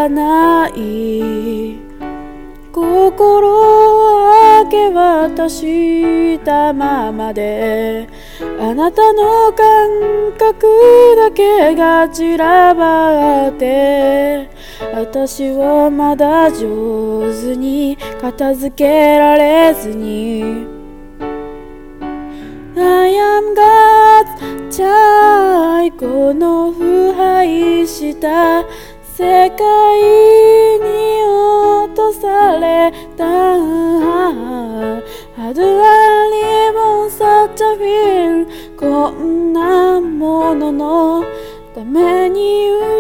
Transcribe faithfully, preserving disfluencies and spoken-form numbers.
がない心を明け渡したままであなたの感覚だけが散らばって私はまだ上手に片付けられずに I am God's child この腐敗した世界に落とされた How do I live on such a film こんなもののために